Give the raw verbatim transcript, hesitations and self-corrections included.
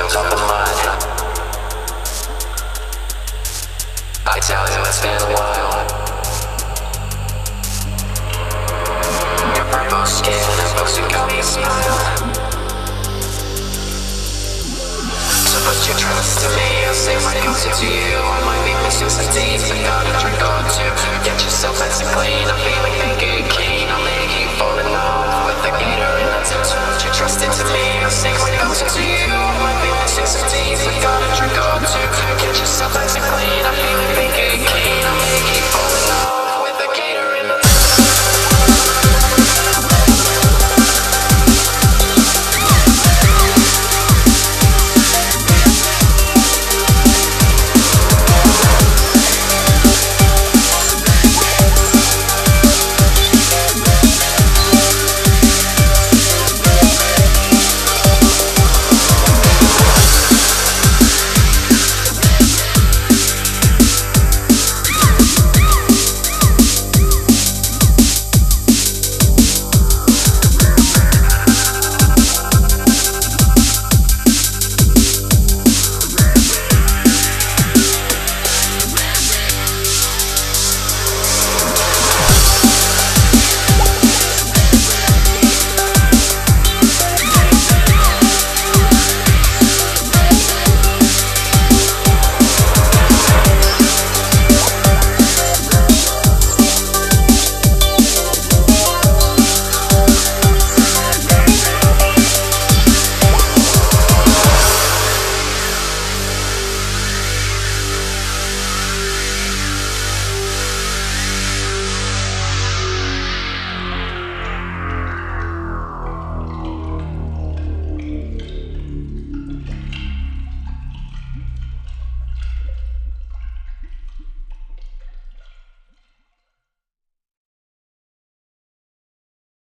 top of mud. I tell you it's been a while. Your purple skin and folks who got me a smile. So put your trust in me, I'll say my answer to you. I might be missing some teeth, I gotta drink or two. Get yourself nice and clean, I'm feeling naked clean. I'll make you fall in love with the gator in the tip. So put your trust into me, I'll say my answer to you. I might be missing some teeth.